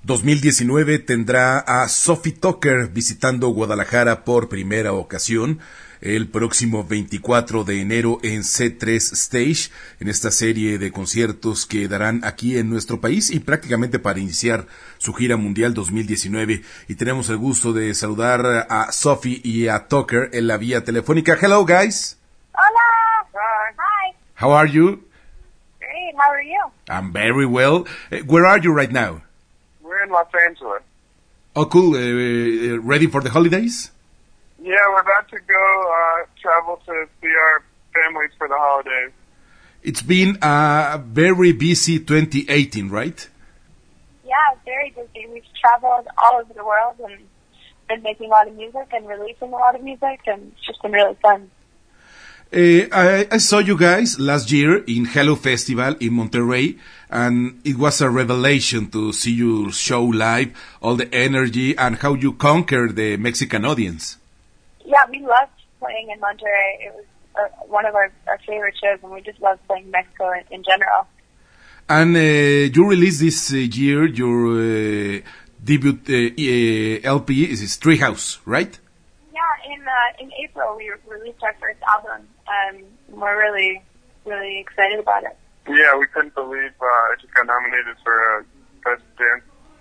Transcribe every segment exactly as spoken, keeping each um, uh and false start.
dos mil diecinueve tendrá a Sophie Tucker visitando Guadalajara por primera ocasión el próximo veinticuatro de enero en C tres Stage, en esta serie de conciertos que darán aquí en nuestro país y prácticamente para iniciar su gira mundial dos mil diecinueve. Y tenemos el gusto de saludar a Sophie y a Tucker en la vía telefónica. Hello, guys. Hola. Hi. How are you? Great. How are you? I'm very well. Uh, where are you right now? We're in Los Angeles. Oh, cool. Uh, ready for the holidays? Yeah, we're about to go uh, travel to see our families for the holidays. It's been a very busy twenty eighteen, right? Yeah, very busy. We've traveled all over the world and been making a lot of music and releasing a lot of music, and it's just been really fun. Uh, I, I saw you guys last year in Hello Festival in Monterrey, and it was a revelation to see your show live, all the energy, and how you conquered the Mexican audience. Yeah, we loved playing in Monterrey. It was uh, one of our, our favorite shows, and we just loved playing Mexico in, in general. And uh, you released this uh, year your uh, debut uh, uh, L P, is Treehouse, right? Yeah, in uh, in April we released our first album, and we're really, really excited about it. Yeah, we couldn't believe uh, it just got nominated for a Best Dance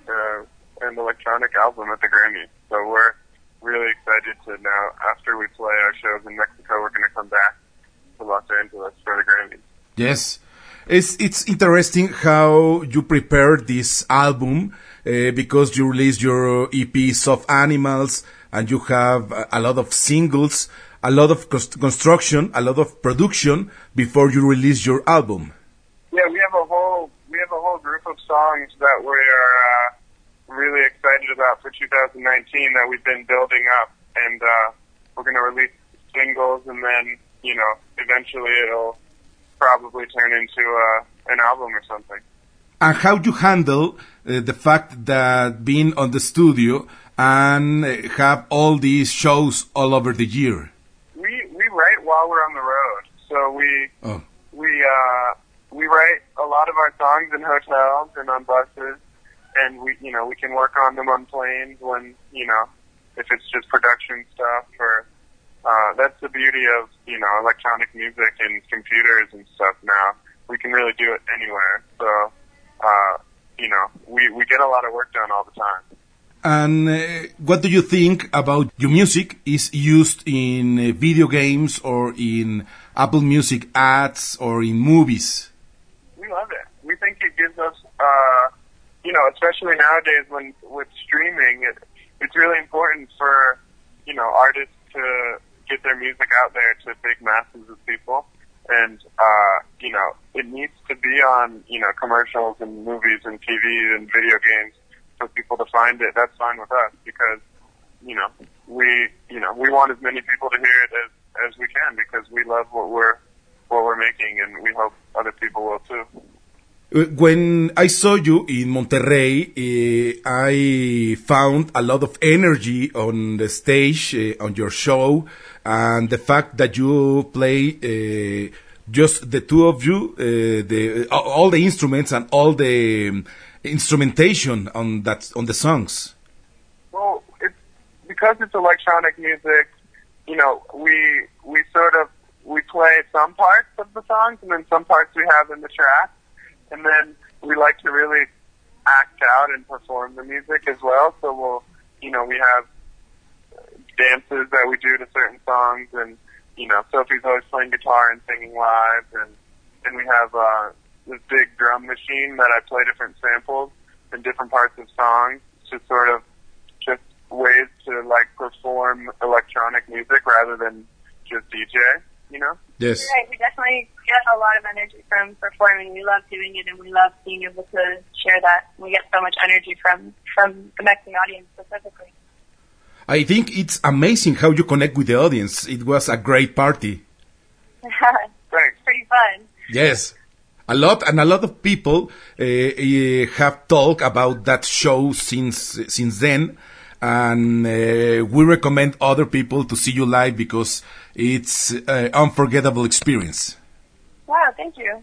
uh, and Electronic Album at the Grammy. So we're really excited to now, after we play our shows in Mexico, we're going to come back to Los Angeles for the Grammys. Yes. It's, it's interesting how you prepared this album uh, because you released your E P Soft Animals and you have a, a lot of singles, a lot of const- construction, a lot of production before you release your album. Yeah, we have a whole we have a whole group of songs that we are uh, really excited about for two thousand nineteen that we've been building up, and uh, we're going to release singles, and then, you know, eventually it'll probably turn into uh, an album or something. And how you handle uh, the fact that being on the studio and uh, have all these shows all over the year? We we write while we're on the road, so we oh. we uh, we write a lot of our songs in hotels and on buses. And we, you know, we can work on them on planes when, you know, if it's just production stuff or, uh, that's the beauty of, you know, electronic music and computers and stuff now. We can really do it anywhere. So, uh, you know, we, we get a lot of work done all the time. And uh, what do you think about your music is used in uh, video games or in Apple Music ads or in movies? We love it. We think it gives us, uh, you know, especially nowadays when with streaming, it, it's really important for, you know, artists to get their music out there to big masses of people. And, uh, you know, it needs to be on, you know, commercials and movies and T V and video games for people to find it. That's fine with us because, you know, we, you know, we want as many people to hear it as, as we can because we love what we're, what we're making, and we hope other people will too. When I saw you in Monterrey, uh, I found a lot of energy on the stage, uh, on your show, and the fact that you play uh, just the two of you, uh, the all the instruments and all the um, instrumentation on that on the songs. Well, it's because it's electronic music. You know, we we sort of we play some parts of the songs, and then some parts we have in the track. And then we like to really act out and perform the music as well. So we'll, you know, we have dances that we do to certain songs, and, you know, Sophie's always playing guitar and singing live, and and we have uh, this big drum machine that I play different samples in different parts of songs, to sort of just ways to like perform electronic music rather than just D J, you know? Yes. Right, we definitely get a lot of energy from performing. We love doing it, and we love being able to share that. We get so much energy from, from the Mexican audience specifically. I think it's amazing how you connect with the audience. It was a great party. Thanks. Pretty fun. Yes. A lot, and a lot of people uh, uh, have talked about that show since since then, and uh, we recommend other people to see you live because it's an unforgettable experience. Wow, thank you.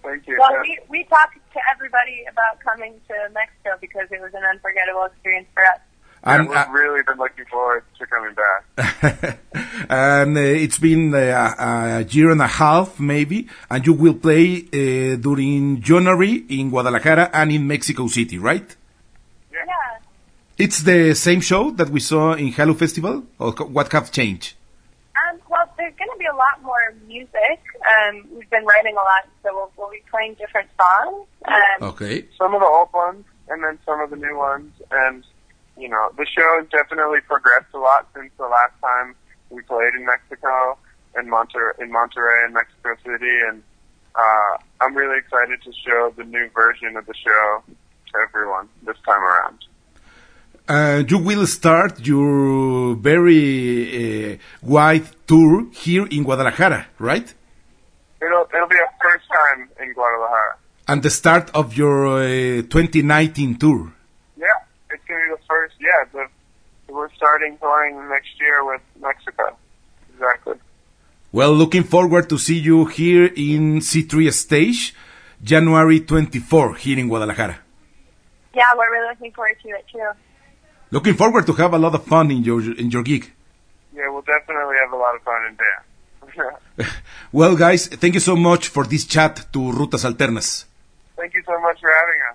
Thank you. Well, Uh, we, we talked to everybody about coming to Mexico because it was an unforgettable experience for us. And, yeah, we've uh, really been looking forward to coming back. and uh, it's been uh, a year and a half, maybe, and you will play uh, during January in Guadalajara and in Mexico City, right? Yeah. Yeah. It's the same show that we saw in Halo Festival, or co- what have changed? Um, well, there's going to be a lot more music. Um, we've been writing a lot, so we'll, we'll be playing different songs. Um, Okay. Some of the old ones, and then some of the new ones, and you know, the show has definitely progressed a lot since the last time we played in Mexico, in Monterrey, in Monterrey and Mexico City, and uh, I'm really excited to show the new version of the show to everyone this time around. Uh, you will start your very uh, wide tour here in Guadalajara, right? It'll it'll be our first time in Guadalajara. And the start of your uh, twenty nineteen tour. Yeah, it's gonna be the first. Yeah, the, we're starting touring next year with Mexico. Exactly. Well, looking forward to see you here in C three Stage, January twenty-fourth, here in Guadalajara. yeah, we're really looking forward to it, too. Looking forward to have a lot of fun in your in your gig. Yeah, we'll definitely have a lot of fun and dance. Well, guys, thank you so much for this chat to Rutas Alternas. Thank you so much for having us.